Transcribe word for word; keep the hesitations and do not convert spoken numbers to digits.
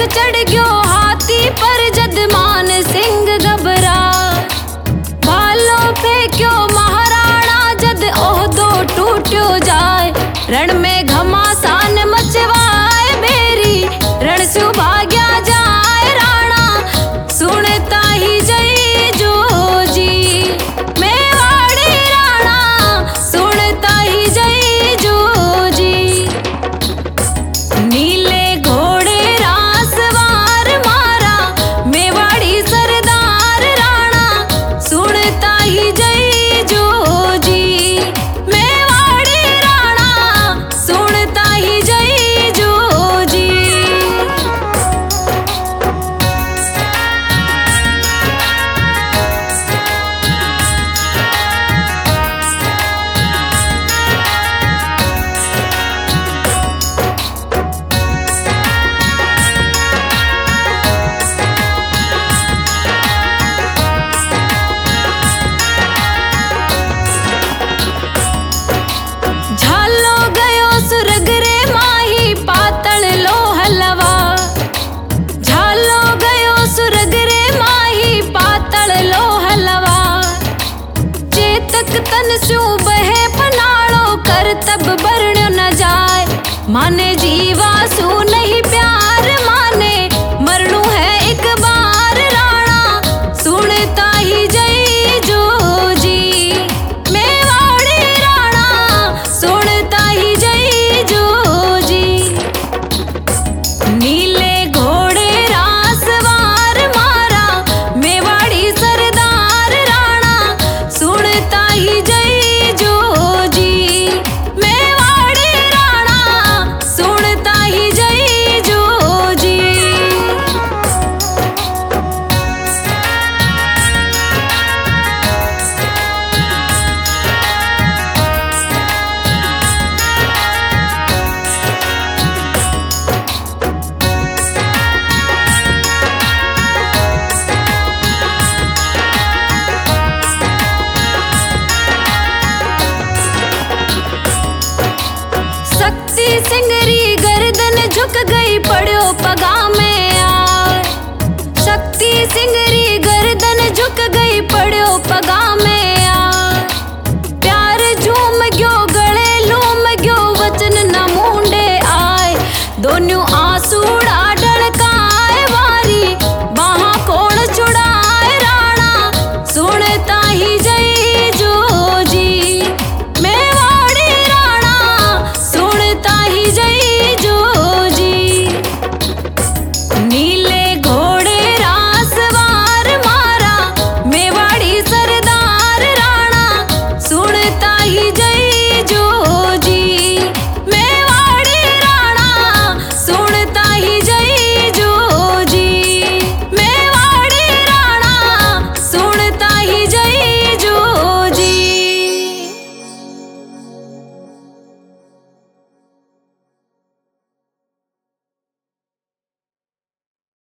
चढ़ गयो हाथी पर जद मान सिंह घबरा। भालो फेंक्यो महाराणा जद ओहदो टूट्यो जाए। रण में घमासान मचवाए बेरी रण सु भाग्या जाए राणा। सुनता ही जई जोजी मेवाड़ी राणा, सुनता ही जई जोजी। नीले घोड़े रासवार मारा मेवाड़ी सरदार राणा। सुनता ही जई जोजी मेवाड़ी राणा, सुनता ही जई जोजी। झालो गयो सुरग रे माही पातल लो हलवा। झालो गयो सुरग रे माही पातल लो हलवा। चेतक तन सु बहे पनाड़ो कर तब बरण न जाए। माने जीवा सु